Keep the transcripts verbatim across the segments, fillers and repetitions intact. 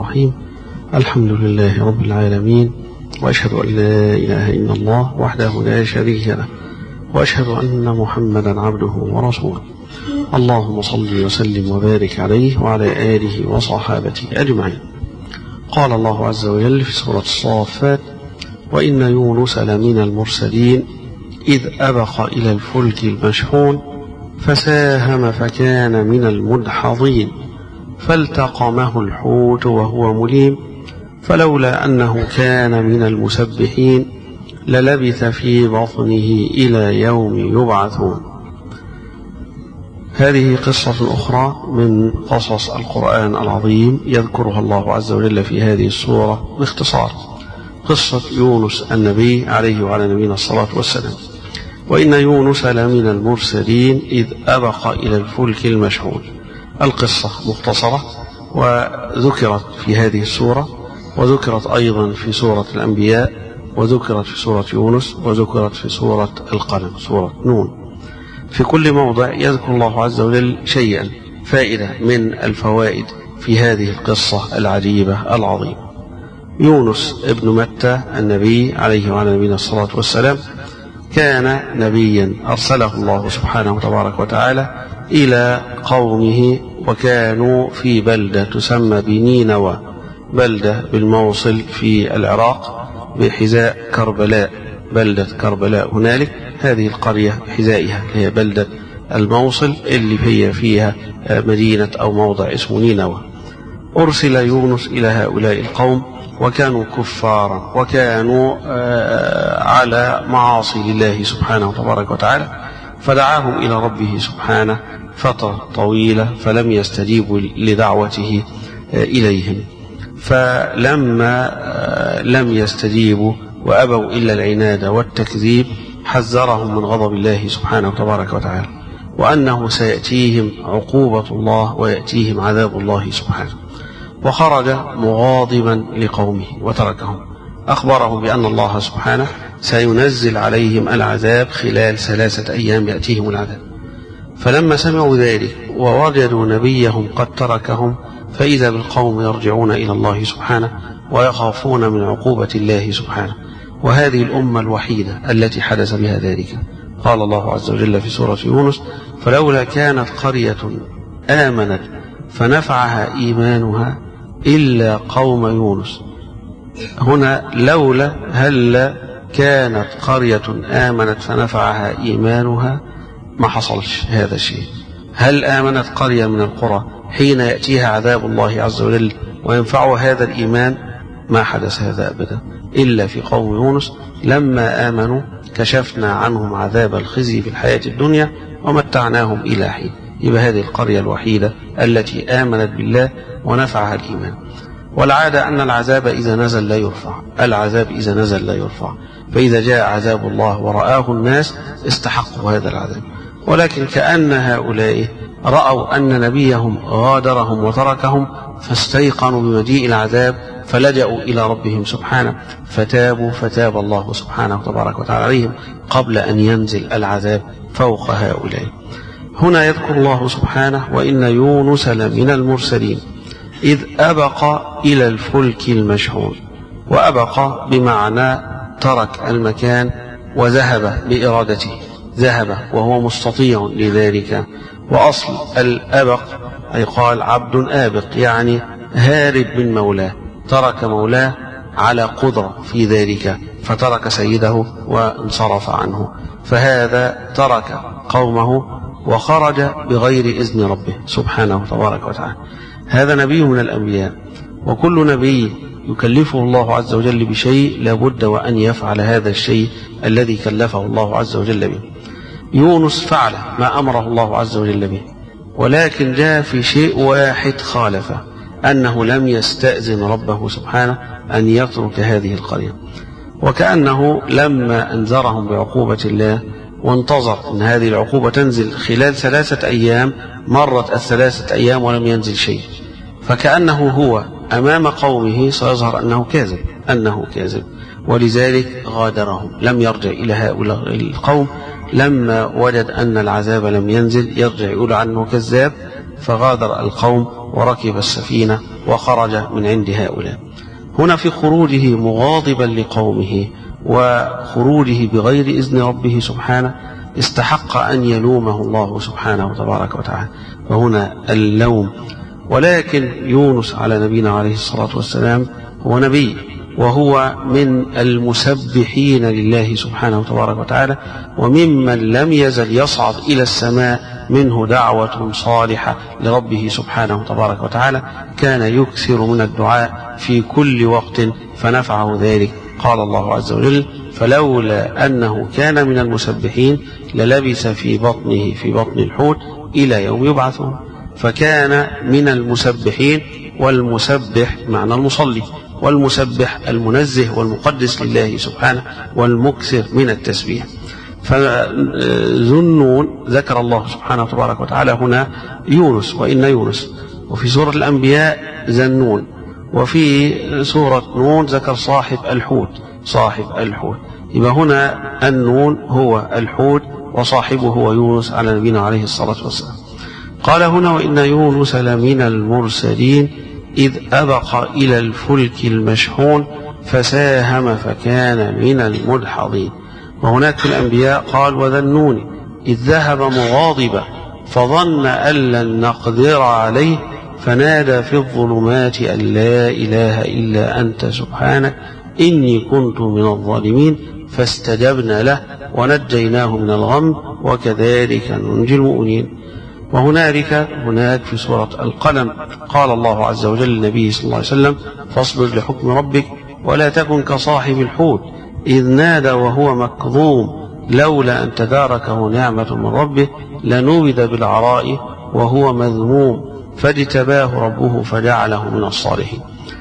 الرحيم. الحمد لله رب العالمين، وأشهد أن لا إله إلا الله وحده لا شريك له، وأشهد أن محمدا عبده ورسوله. اللهم صل وسلم وبارك عليه وعلى آله وصحابته أجمعين. قال الله عز وجل في سورة الصافات: وإن يونس لمن المرسلين إذ أبق إلى الفلك المشحون فساهم فكان من المدحضين فالتقمه الحوت وهو مليم فلولا أنه كان من المسبحين للبث في بطنه إلى يوم يبعثون. هذه قصة أخرى من قصص القرآن العظيم يذكرها الله عز وجل في هذه السورة باختصار، قصة يونس النبي عليه وعلى نبينا الصلاة والسلام. وإن يونس لمن المرسلين إذ أبق إلى الفلك المشحون. القصة مختصرة وذكرت في هذه السورة، وذكرت أيضا في سورة الأنبياء، وذكرت في سورة يونس، وذكرت في سورة القلم سورة نون. في كل موضع يذكر الله عز وجل شيئا فائدة من الفوائد في هذه القصة العجيبة العظيمة. يونس ابن متى النبي عليه وعلى نبينا الصلاة والسلام كان نبيا أرسله الله سبحانه وتبارك وتعالى إلى قومه، وكانوا في بلدة تسمى بنينوى، بلدة بالموصل في العراق بحذاء كربلاء، بلدة كربلاء هنالك، هذه القرية بحذائها هي بلدة الموصل اللي هي فيها مدينة أو موضع اسمه نينوى. أرسل يونس إلى هؤلاء القوم وكانوا كفارا، وكانوا على معاصي لله سبحانه وتبارك وتعالى، فدعاهم إلى ربه سبحانه فترة طويلة فلم يستجيبوا لدعوته إليهم. فلما لم يستجيبوا وأبوا إلا العناد والتكذيب حذرهم من غضب الله سبحانه وتبارك وتعالى، وأنه سيأتيهم عقوبة الله ويأتيهم عذاب الله سبحانه. وخرج مغاضبا لقومه وتركهم، أخبرهم بأن الله سبحانه سينزل عليهم العذاب خلال ثلاثة أيام يأتيهم العذاب. فلما سمعوا ذلك ووجدوا نبيهم قد تركهم فإذا بالقوم يرجعون إلى الله سبحانه ويخافون من عقوبة الله سبحانه. وهذه الأمة الوحيدة التي حدث بها ذلك. قال الله عز وجل في سورة يونس: فلولا كانت قرية آمنت فنفعها إيمانها إلا قوم يونس. هنا لولا هل كانت قرية آمنت فنفعها إيمانها، ما حصلش هذا الشيء. هل آمنت قرية من القرى حين يأتيها عذاب الله عز وجل وينفعها هذا الإيمان؟ ما حدث هذا أبدا إلا في قوم يونس. لما آمنوا كشفنا عنهم عذاب الخزي في الحياة الدنيا ومتعناهم إلى حين. يبقى هذه القرية الوحيدة التي آمنت بالله ونفعها الإيمان. والعادة أن العذاب إذا نزل لا يرفع، العذاب إذا نزل لا يرفع، فإذا جاء عذاب الله ورآه الناس استحقوا هذا العذاب. ولكن كأن هؤلاء رأوا أن نبيهم غادرهم وتركهم فاستيقنوا بمجيء العذاب فلجأوا إلى ربهم سبحانه فتابوا، فتاب الله سبحانه وتبارك وتعالى عليهم قبل أن ينزل العذاب فوق هؤلاء. هنا يذكر الله سبحانه: وإن يونس لمن المرسلين إذ أبق إلى الفلك المشحون. وأبق بمعنى ترك المكان وذهب بإرادته، ذهب وهو مستطيع لذلك. وأصل الأبق أي قال عبد آبق، يعني هارب من مولاه، ترك مولاه على قدرة في ذلك فترك سيده وانصرف عنه. فهذا ترك قومه وخرج بغير إذن ربه سبحانه تبارك وتعالى. هذا نبي من الأنبياء، وكل نبي يكلفه الله عز وجل بشيء لابد وأن يفعل هذا الشيء الذي كلفه الله عز وجل به. يونس فعل ما أمره الله عز وجل به، ولكن جاء في شيء واحد خالفه، أنه لم يستأذن ربه سبحانه أن يترك هذه القرية. وكأنه لما أنذرهم بعقوبة الله وانتظر أن هذه العقوبة تنزل خلال ثلاثة أيام، مرت الثلاثة أيام ولم ينزل شيء، فكأنه هو أمام قومه سيظهر أنه كاذب، أنه كاذب ولذلك غادرهم، لم يرجع إلى هؤلاء القوم. لما وجد أن العذاب لم ينزل يرجع يقول عنه كذاب، فغادر القوم وركب السفينة وخرج من عند هؤلاء. هنا في خروجه مغاضبا لقومه وخروجه بغير إذن ربه سبحانه استحق أن يلومه الله سبحانه وتبارك وتعالى، فهنا اللوم. ولكن يونس على نبينا عليه الصلاة والسلام هو نبي، وهو من المسبحين لله سبحانه وتبارك وتعالى، وممن لم يزل يصعد إلى السماء منه دعوة صالحة لربه سبحانه وتبارك وتعالى، كان يكثر من الدعاء في كل وقت فنفعه ذلك. قال الله عز وجل: فلولا أنه كان من المسبحين للبث في بطنه في بطن الحوت إلى يوم يبعثون. فكان من المسبحين، والمسبح معنى المصلي، والمسبح المنزه والمقدس لله سبحانه والمكثر من التسبيح. فذنون ذكر الله سبحانه وتبارك وتعالى هنا يونس وإن يونس، وفي سورة الأنبياء ذنون، وفي سورة نون ذكر صاحب الحوت صاحب الحوت. يبقى هنا النون هو الحوت وصاحبه هو يونس على نبينا عليه الصلاة والسلام. قال هنا: وإن يونس لمن المرسلين إذ أبق إلى الفلك المشحون فساهم فكان من المدحضين. وهناك في الأنبياء قال: وذنون إذ ذهب مغاضبا فظن أن لن نقدر عليه فنادى في الظلمات أن لا إله إلا أنت سبحانك إني كنت من الظالمين فاستجبنا له ونجيناه من الغم وكذلك ننجي المؤمنين. وهنالك هناك في سورة القلم قال الله عز وجل للنبي صلى الله عليه وسلم: فاصبر لحكم ربك ولا تكن كصاحب الحوت إذ نادى وهو مكظوم لولا أن تداركه نعمة من ربه لنبذ بالعراء وهو مذموم فاجتباه ربه فجعله من الصالحين.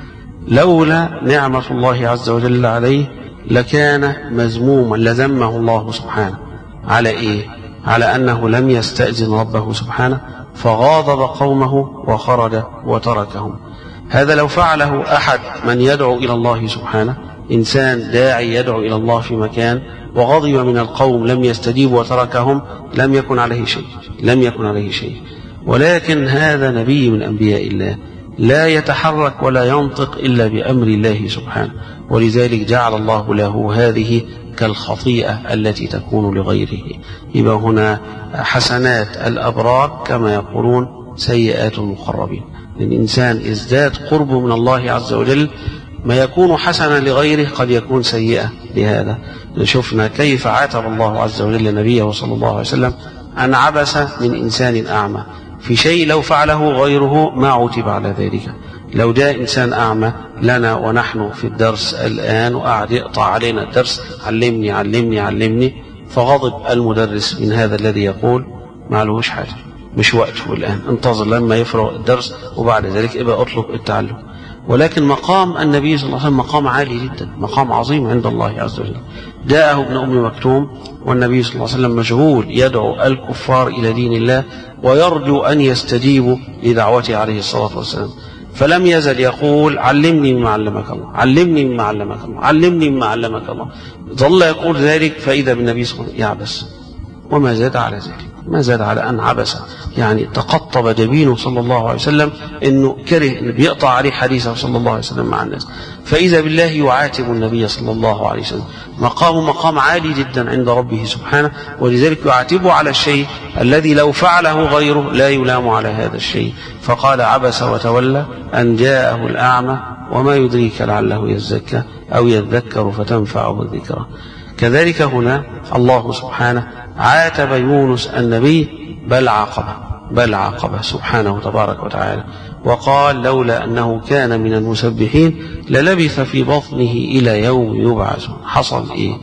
لولا نعمة الله عز وجل عليه لكان مذموما، لذمه الله سبحانه على إيه؟ على أنه لم يستأذن ربه سبحانه فغاضب قومه وخرج وتركهم. هذا لو فعله أحد من يدعو إلى الله سبحانه، إنسان داعي يدعو إلى الله في مكان وغضب من القوم لم يستجيب وتركهم، لم يكن عليه شيء لم يكن عليه شيء ولكن هذا نبي من أنبياء الله لا يتحرك ولا ينطق إلا بأمر الله سبحانه، ولذلك جعل الله له هذه كالخطيئة التي تكون لغيره. يبقى هنا حسنات الأبرار كما يقولون سيئات المقربين. الإنسان ازداد قربه من الله عز وجل ما يكون حسنا لغيره قد يكون سيئة لهذا. شفنا كيف عاتب الله عز وجل نبيه صلى الله عليه وسلم أن عبس من إنسان أعمى في شيء لو فعله غيره ما عتب على ذلك. لو جاء إنسان أعمى لنا ونحن في الدرس الآن وقعد يقطع علينا الدرس: علمني علمني علمني، فغضب المدرس من هذا الذي يقول: ما لهوش حاجة، مش وقته الآن، انتظر لما يفرغ الدرس وبعد ذلك ابقى اطلب التعلم. ولكن مقام النبي صلى الله عليه وسلم مقام عالي جدا، مقام عظيم عند الله عز وجل. جاءه ابن أم مكتوم والنبي صلى الله عليه وسلم مشغول يدعو الكفار إلى دين الله ويرجو أن يستجيبوا لدعوته عليه الصلاة والسلام، فلم يزل يقول: علمني مما علمك الله علمني مما علمك الله علمني مما علمك الله. ظل يقول ذلك فإذا بالنبي صلى الله عليه وسلم يعبس، وما زاد على ذلك، ما زاد على أن عبس، يعني تقطب جبينه صلى الله عليه وسلم إنه كره إنه بيقطع عليه حديثه صلى الله عليه وسلم مع الناس. فإذا بالله يعاتب النبي صلى الله عليه وسلم. مقام مقام عالي جدا عند ربه سبحانه، ولذلك يعاتبه على الشيء الذي لو فعله غيره لا يلام على هذا الشيء. فقال: عبس وتولى أن جاءه الأعمى وما يدريك لعله يزكى أو يذكر فتنفعه الذكرى. كذلك هنا الله سبحانه عاتب يونس النبي بل عاقبه بل عاقبه سبحانه تبارك وتعالى، وقال: لولا أنه كان من المسبحين للبث في بطنه إلى يوم يبعث. حصل إيه؟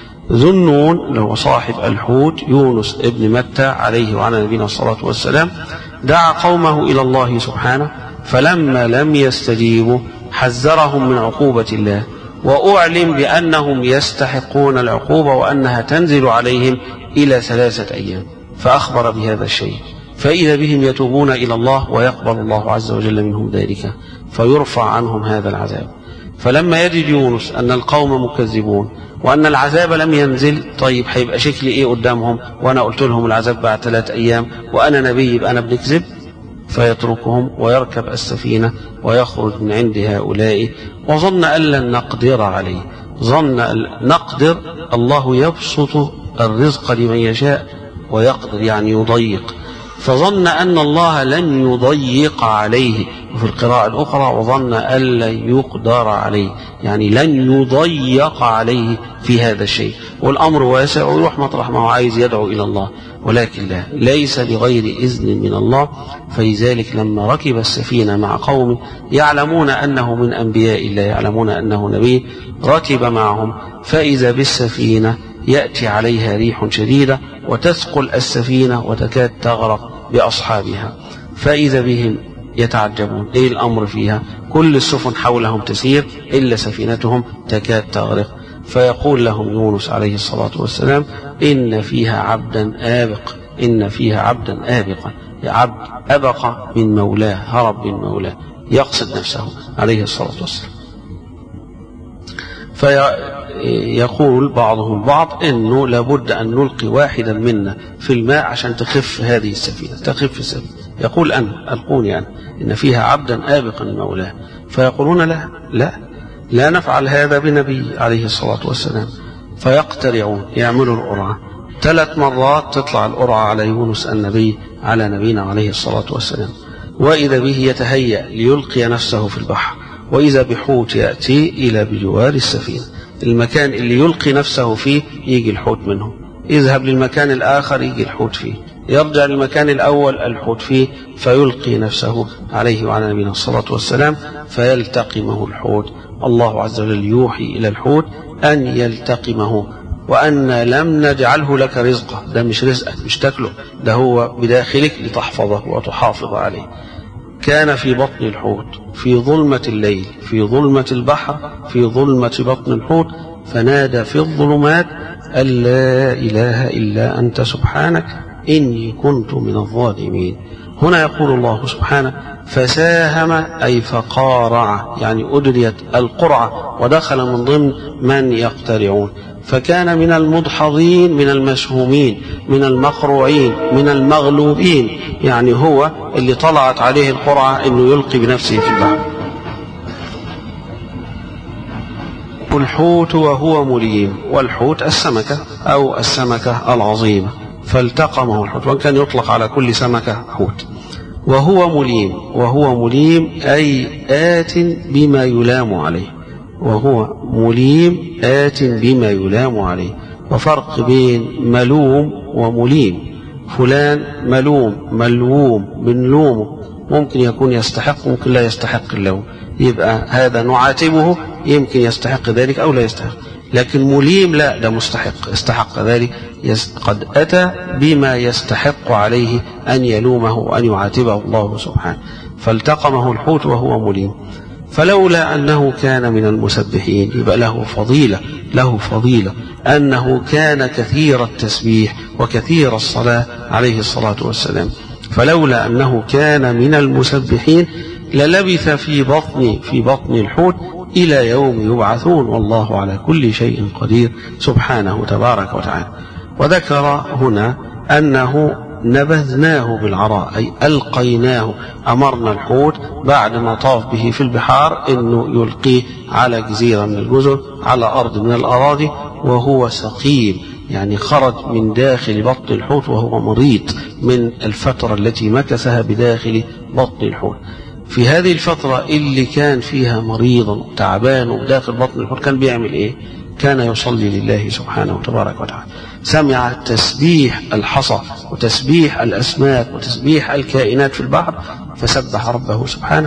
ذنون لو صاحب الحوت يونس ابن متى عليه وعلى نبينا الصلاة والسلام دعا قومه إلى الله سبحانه، فلما لم يستجيبوا حذرهم من عقوبة الله، وأعلم بأنهم يستحقون العقوبة وأنها تنزل عليهم إلى ثلاثة أيام، فأخبر بهذا الشيء، فإذا بهم يتوبون إلى الله ويقبل الله عز وجل منهم ذلك فيرفع عنهم هذا العذاب. فلما يجد يونس أن القوم مكذبون وأن العذاب لم ينزل، طيب هيبقى شكلي إيه قدامهم وأنا قلت لهم العذاب بعد ثلاثة أيام وأنا نبي يبقى أنا بنكذب؟ فيتركهم ويركب السفينة ويخرج من عند هؤلاء، وظن أن لن نقدر عليه. ظن أن نقدر، الله يبسط الرزق لمن يشاء ويقدر يعني يضيق، فظن أن الله لن يضيق عليه. وفي القراءة الأخرى وظن أن لن يقدر عليه، يعني لن يضيق عليه في هذا الشيء، والأمر واسع ويروح مطرح ما هو عايز يدعو إلى الله، ولكن لا، ليس بغير إذن من الله. فلذلك لما ركب السفينة مع قوم يعلمون أنه من أنبياء الله، يعلمون أنه نبي، ركب معهم، فإذا بالسفينة يأتي عليها ريح شديدة وتثقل السفينة وتكاد تغرق بأصحابها، فإذا بهم يتعجبون إيه الأمر فيها، كل السفن حولهم تسير إلا سفينتهم تكاد تغرق. فيقول لهم يونس عليه الصلاة والسلام: إن فيها عبدا آبق، إن فيها عبدا آبقا، عبد أبق من مولاه، هرب من مولاه، يقصد نفسه عليه الصلاة والسلام. فيقول بعضهم بعض إنه لابد أن نلقي واحدا منا في الماء عشان تخف هذه السفينة، تخف السفينة. يقول أنا، ألقوني أنا، إن فيها عبدا آبقا من مولاه. فيقولون لا لا لا نفعل هذا بنبي عليه الصلاة والسلام. فيقترعون، يعملوا القرعة ثلاث مرات، تطلع القرعة على يونس النبي على نبينا عليه الصلاة والسلام، وإذا به يتهيأ ليلقي نفسه في البحر، وإذا بحوت يأتي إلى بجوار السفينة، المكان اللي يلقي نفسه فيه يجي الحوت منه، يذهب للمكان الآخر يجي الحوت فيه، يرجع للمكان الأول الحوت فيه، فيلقي نفسه عليه وعلى نبينا الصلاة والسلام فيلتقمه الحوت. الله عز وجل يوحي إلى الحوت أن يلتقمه، وأن لم نجعله لك رزقه، ده مش رزقك، مش تاكله، ده هو بداخلك لتحفظه وتحافظ عليه. كان في بطن الحوت في ظلمة الليل، في ظلمة البحر، في ظلمة بطن الحوت، فنادى في الظلمات أن لا إله إلا أنت سبحانك إني كنت من الظالمين. هنا يقول الله سبحانه: فساهم أي فقارع، يعني أدريت القرعة ودخل من ضمن من يقترعون، فكان من المدحضين، من المسهومين، من المقروعين، من المغلوبين، يعني هو اللي طلعت عليه القرعة إنه يلقي بنفسه في البحر. الحوت وهو مليم، والحوت السمكة أو السمكة العظيمة، فالتقمه الحوت، وان كان يطلق على كل سمكة حوت. وهو مليم، وهو مليم أي آت بما يلام عليه، وهو مليم آت بما يلام عليه. وفرق بين ملوم ومليم، فلان ملوم ملوم بنلومه، ممكن يكون يستحق ممكن لا يستحق اللوم، يبقى هذا نعاتبه، يمكن يستحق ذلك أو لا يستحق. لكن مليم لا، ده مستحق، استحق ذلك، قد أتى بما يستحق عليه أن يلومه وأن يعاتبه الله سبحانه. فالتقمه الحوت وهو مليم. فلولا أنه كان من المسبحين، يبقى له فضيلة، له فضيلة أنه كان كثير التسبيح وكثير الصلاة عليه الصلاة والسلام. فلولا أنه كان من المسبحين للبث في بطن في بطن الحوت إلى يوم يبعثون، والله على كل شيء قدير سبحانه تبارك وتعالى. وذكر هنا أنه نبذناه بالعراء، أي ألقيناه، أمرنا الحوت بعد ما طاف به في البحار أنه يلقيه على جزيرة من الجزر، على أرض من الأراضي، وهو سقيم، يعني خرج من داخل بطن الحوت وهو مريض من الفترة التي مكثها بداخل بطن الحوت. في هذه الفترة اللي كان فيها مريضا تعبان وداخل بطن الحوت كان بيعمل إيه؟ كان يصلي لله سبحانه وتبارك وتعالى. سمع تسبيح الحصى وتسبيح الأسماك وتسبيح الكائنات في البحر، فسبح ربه سبحانه،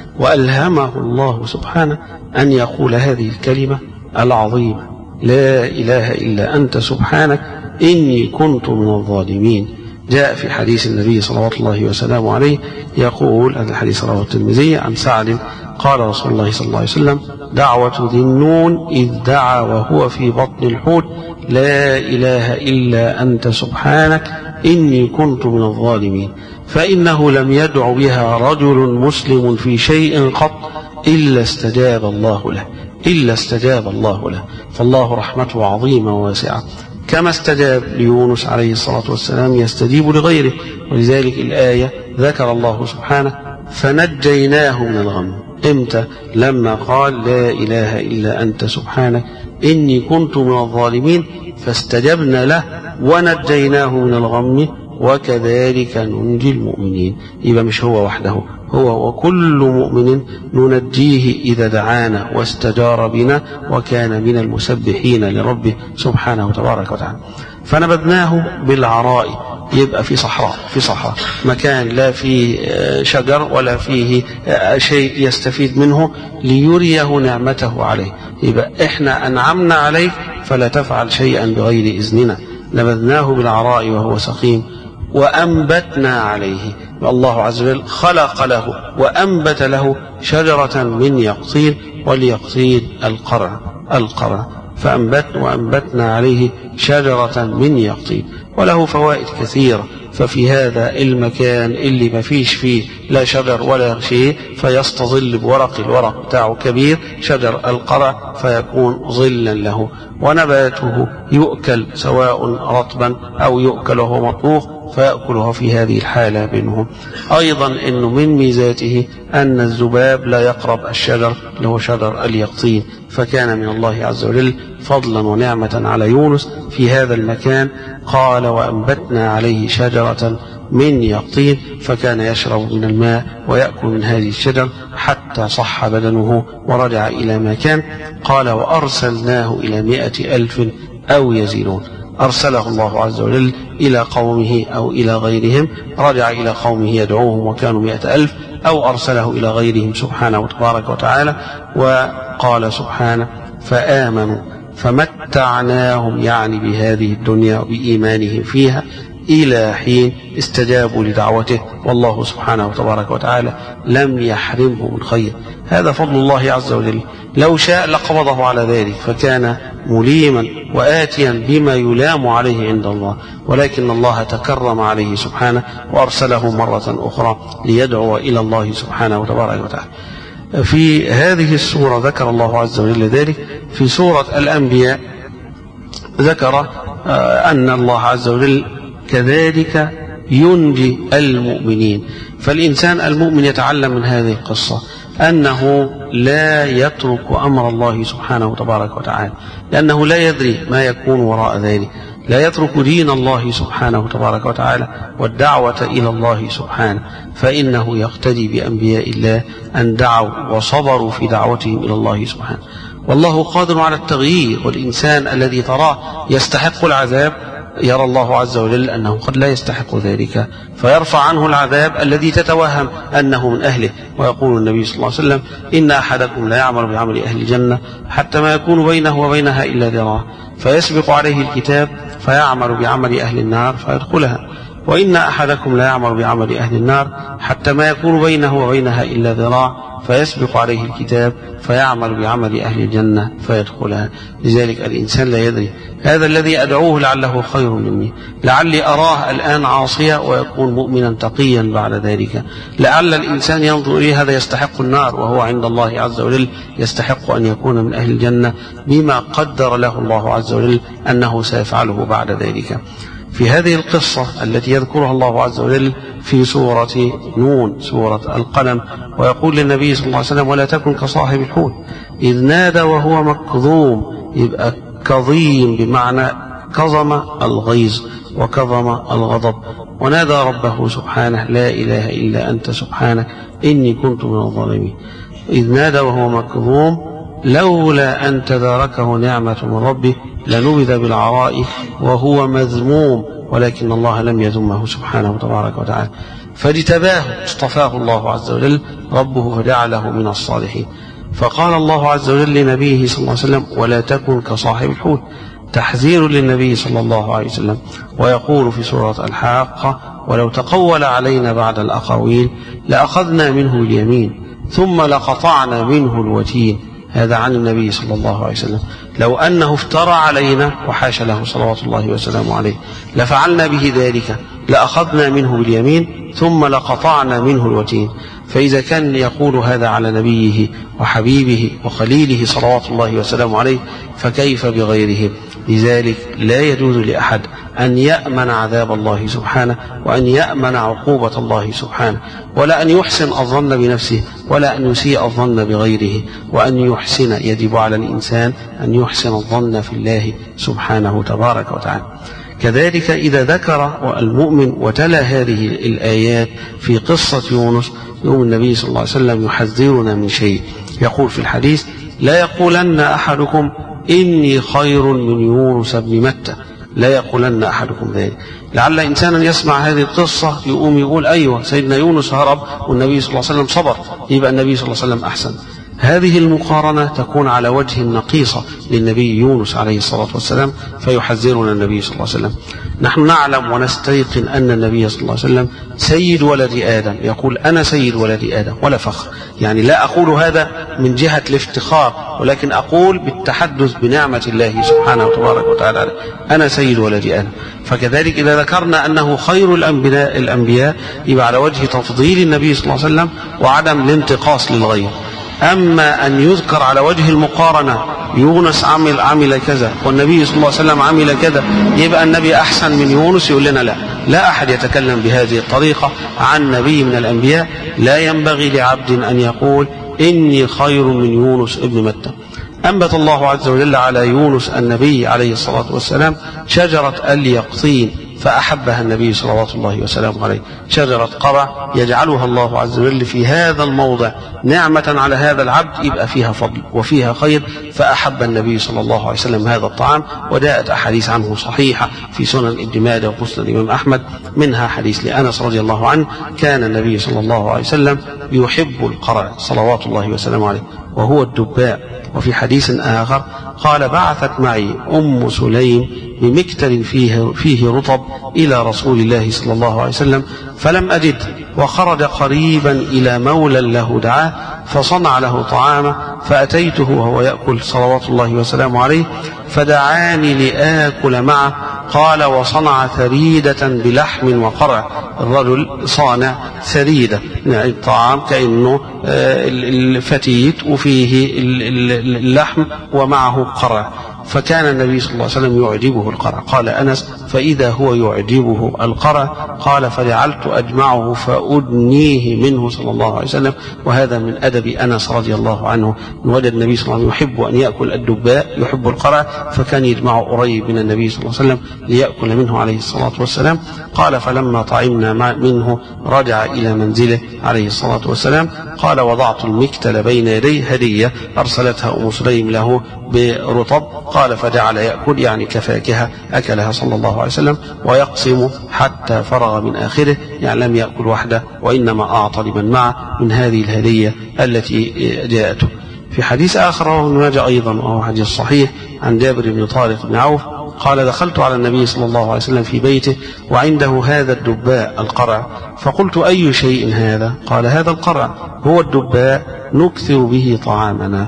وألهمه الله سبحانه أن يقول هذه الكلمة العظيمة: لا إله إلا أنت سبحانك إني كنت من الظالمين. جاء في حديث النبي صلوات الله وسلامه عليه يقول، هذا الحديث رواه الترمذي عن سعد قال رسول الله صلى الله عليه وسلم: دعوة ذي النون إذ دعا وهو في بطن الحوت: لا إله إلا أنت سبحانك إني كنت من الظالمين. فإنه لم يدع بها رجل مسلم في شيء قط إلا استجاب الله له، إلا استجاب الله له. فالله رحمته عظيمة واسعة، كما استجاب ليونس عليه الصلاة والسلام يستجيب لغيره. ولذلك الآية ذكر الله سبحانه فنجيناه من الغم. امتى؟ لما قال لا إله إلا أنت سبحانك إني كنت من الظالمين، فاستجبنا له ونجيناه من الغم وكذلك ننجي المؤمنين. يبقى مش هو وحده، هو وكل مؤمن ننجيه إذا دعانا واستجار بنا وكان من المسبحين لربه سبحانه وتبارك وتعالى. فنبذناه بالعراء، يبقى في صحراء، في صحراء مكان لا فيه شجر ولا فيه شيء يستفيد منه ليريه نعمته عليه. يبقى احنا أنعمنا عليه فلا تفعل شيئا بغير إذننا. نبذناه بالعراء وهو سقيم وأنبتنا عليه، الله عز وجل خلق له وأنبت له شجرة من يقطين، واليقطين القرع القرع فأنبت وأنبتنا عليه شجرة من يقطين. وله فوائد كثيرة. ففي هذا المكان اللي ما فيش فيه لا شجر ولا شيء فيستظل بورق، الورق بتاعه كبير شجر القرع فيكون ظلا له. ونباته يؤكل سواء رطبا أو يؤكل وهو مطبوخ فيأكلها في هذه الحالة منه. أيضا إنه من ميزاته أن الذباب لا يقرب الشجر اللي هو شجر اليقطين، فكان من الله عز وجل فضلا ونعمة على يونس في هذا المكان. قال وأنبتنا عليه شجرة من يقطين، فكان يشرب من الماء ويأكل من هذه الشجر حتى صح بدنه ورجع إلى ما كان. قال وأرسلناه إلى مائة ألف أو يزيدون. أرسله الله عز وجل إلى قومه أو إلى غيرهم، رجع إلى قومه يدعوهم وكانوا مائة ألف، أو أرسله إلى غيرهم سبحانه وتبارك وتعالى. وقال سبحانه فآمنوا فمتعناهم، يعني بهذه الدنيا وبإيمانهم فيها إلى حين استجابوا لدعوته، والله سبحانه وتبارك وتعالى لم يحرمه من خير. هذا فضل الله عز وجل، لو شاء لقبضه على ذلك فكان مليما وآتيا بما يلام عليه عند الله، ولكن الله تكرم عليه سبحانه وأرسله مرة أخرى ليدعو إلى الله سبحانه وتبارك وتعالى. في هذه السورة ذكر الله عز وجل ذلك. في سورة الأنبياء ذكر أن الله عز وجل كذلك ينجي المؤمنين. فالإنسان المؤمن يتعلم من هذه القصة أنه لا يترك أمر الله سبحانه وتبارك وتعالى، لأنه لا يدري ما يكون وراء ذلك. لا يترك دين الله سبحانه وتبارك وتعالى والدعوة إلى الله سبحانه، فإنه يقتدي بأنبياء الله أن دعوا وصبروا في دعوتهم إلى الله سبحانه. والله قادر على التغيير، والإنسان الذي تراه يستحق العذاب يرى الله عز وجل أنه قد لا يستحق ذلك فيرفع عنه العذاب الذي تتوهم أنه من أهله. ويقول النبي صلى الله عليه وسلم إن أحدكم لا يعمل بعمل أهل الجنة حتى ما يكون بينه وبينها إلا ذراع فيسبق عليه الكتاب فيعمل بعمل أهل النار فيدخلها، وإن أحدكم لا يعمل بعمل أهل النار حتى ما يكون بينه وبينها إلا ذراع فيسبق عليه الكتاب فيعمل بعمل أهل الجنة فيدخلها. لذلك الإنسان لا يدري. هذا الذي أدعوه لعله خير مني، لعلي أراه الآن عاصيا ويكون مؤمنا تقيا بعد ذلك. لعل الإنسان ينظر إليه هذا يستحق النار وهو عند الله عز وجل يستحق أن يكون من أهل الجنة بما قدر له الله عز وجل أنه سيفعله بعد ذلك. في هذه القصة التي يذكرها الله عز وجل في سورة نون سورة القلم، ويقول للنبي صلى الله عليه وسلم ولا تكن كصاحب الحوت إذ نادى وهو مكظوم. يبقى كظيم بمعنى كظم الغيظ وكظم الغضب، ونادى ربه سبحانه لا إله إلا أنت سبحانك إني كنت من الظالمين. إذ نادى وهو مكظوم لولا أن تداركه نعمة من ربه لنبذ بالعراء وهو مذموم، ولكن الله لم يذمه سبحانه وتبارك وتعالى فاجتباه اصطفاه الله عز وجل ربه فجعله من الصالحين. فقال الله عز وجل لنبيه صلى الله عليه وسلم ولا تكن كصاحب الحوت، تحذير للنبي صلى الله عليه وسلم. ويقول في سورة الحاقة ولو تقول علينا بعد الأقاويل لأخذنا منه اليمين ثم لقطعنا منه الوتين. هذا عن النبي صلى الله عليه وسلم. لو أنه افترى علينا وحاش له صلوات الله وسلامه عليه لفعلنا به ذلك، لأخذنا منه باليمين ثم لقطعنا منه الوتين. فإذا كان يقول هذا على نبيه وحبيبه وخليله صلوات الله وسلامه عليه فكيف بغيره؟ لذلك لا يجوز لأحد أن يأمن عذاب الله سبحانه وأن يأمن عقوبة الله سبحانه، ولا أن يحسن الظن بنفسه ولا أن يسيء الظن بغيره، وأن يحسن يجب على الإنسان أن يحسن الظن في الله سبحانه تبارك وتعالى. كذلك إذا ذكر المؤمن وتلا هذه الآيات في قصة يونس، يوم النبي صلى الله عليه وسلم يحذرنا من شيء، يقول في الحديث: لا يقولن أحدكم إني خير من يونس بن متى، لا يقولن أحدكم ذلك. لعل إنسانا يسمع هذه القصة يقوم يقول: أيوة سيدنا يونس هرب والنبي صلى الله عليه وسلم صبر، يبقى النبي صلى الله عليه وسلم أحسن. هذه المقارنة تكون على وجه النقيصة للنبي يونس عليه الصلاة والسلام، فيحذرنا النبي صلى الله عليه وسلم. نحن نعلم ونستيقن أن النبي صلى الله عليه وسلم سيد ولد آدم، يقول: أنا سيد ولد آدم، ولا فخر، يعني لا أقول هذا من جهة الافتخار، ولكن أقول بالتحدث بنعمة الله سبحانه وتبارك وتعالى، أنا سيد ولد آدم. فكذلك إذا ذكرنا أنه خير الأنبياء الأنبياء يبقى على وجه تفضيل النبي صلى الله عليه وسلم وعدم الانتقاص للغير. أما أن يذكر على وجه المقارنة يونس عمل عمل كذا والنبي صلى الله عليه وسلم عمل كذا، يبقى النبي أحسن من يونس، يقول لنا لا، لا أحد يتكلم بهذه الطريقة عن نبي من الأنبياء. لا ينبغي لعبد أن يقول إني خير من يونس ابن متى. أنبت الله عز وجل على يونس النبي عليه الصلاة والسلام شجرة اليقطين، فأحبها النبي صلوات الله وسلامه عليه، شجرة قرع يجعلها الله عز وجل في هذا الموضع نعمة على هذا العبد، يبقى فيها فضل وفيها خير، فأحب النبي صلى الله عليه وسلم هذا الطعام. وجاءت أحاديث عنه صحيحة في سنن ابن ماجه ومسند الإمام أحمد، منها حديث لأنس رضي الله عنه: كان النبي صلى الله عليه وسلم يحب القرع صلوات الله وسلامه عليه وهو الدباء. وفي حديث آخر قال: بعثت معي أم سليم بمكتل فيه, فيه رطب إلى رسول الله صلى الله عليه وسلم فلم أجد، وخرج قريبا إلى مولى له دعاه فصنع له طعاما، فأتيته وهو يأكل صلوات الله وسلامه عليه فدعاني لآكل معه. قال: وصنع ثريدة بلحم وقرع. الرجل صانع ثريدة، يعني الطعام كأنه الفتيت وفيه اللحم ومعه قرع، فكان النبي صلى الله عليه وسلم يعجبه القرع. قال أنس: فإذا هو يعجبه القرع قال فجعلت أجمعه فأدنيه منه صلى الله عليه وسلم. وهذا من أدب أنس رضي الله عنه، وجد النبي صلى الله عليه وسلم يحب أن يأكل الدباء، يحب القرع، فكان يجمعه قريب من النبي صلى الله عليه وسلم ليأكل منه عليه الصلاة والسلام. قال: فلما طعمنا منه رجع إلى منزله عليه الصلاة والسلام. قال: وضعت المكتل بين يديه، هدية أرسلتها أم سليم له برطب. قال: فجعل يأكل، يعني كفاكهة أكلها صلى الله عليه وسلم، ويقسم حتى فرغ من آخره، يعني لم يأكل وحده وإنما أعطى لمن معه من هذه الهدية التي جاءته. في حديث آخر رواه ابن ماجه أيضا وهو حديث صحيح عن جابر بن طارق بن عوف قال: دخلت على النبي صلى الله عليه وسلم في بيته وعنده هذا الدباء القرع، فقلت: أي شيء هذا؟ قال: هذا القرع هو الدباء نكثر به طعامنا.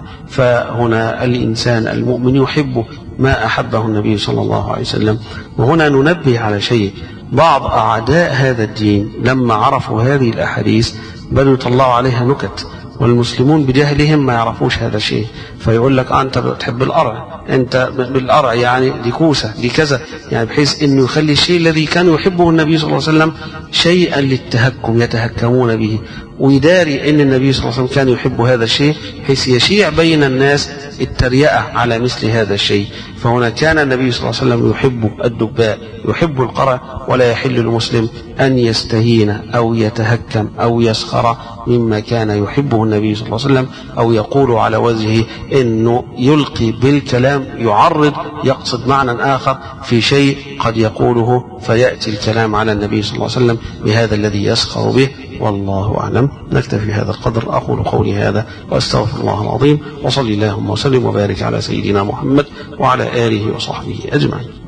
فهنا الإنسان المؤمن يحب ما أحبه النبي صلى الله عليه وسلم. وهنا ننبه على شيء: بعض أعداء هذا الدين لما عرفوا هذه الأحاديث بدوا يطلعوا عليها نكت، والمسلمون بجهلهم ما يعرفوش هذا الشيء، فيقول لك: أنت بتحب القرع، أنت بالقرع يعني دي كوسة دي كذا، يعني بحيث أنه يخلي الشيء الذي كان يحبه النبي صلى الله عليه وسلم شيئا للتهكم يتهكمون به، ويداري أن النبي صلى الله عليه وسلم كان يحب هذا الشيء حيث يشيع بين الناس التريقة على مثل هذا الشيء. فهنا كان النبي صلى الله عليه وسلم يحب الدباء، يحب القرع، ولا يحل للمسلم أن يستهين أو يتهكم أو يسخر مما كان يحبه النبي صلى الله عليه وسلم، أو يقول على وجهه أنه يلقي بالكلام يعرض يقصد معنى آخر في شيء قد يقوله فيأتي الكلام على النبي صلى الله عليه وسلم بهذا الذي يسخر به. والله أعلم. نكتفي هذا القدر. أقول قولي هذا وأستغفر الله العظيم، وصلي اللهم وسلم وبارك على سيدنا محمد وعلى آله وصحبه أجمعين.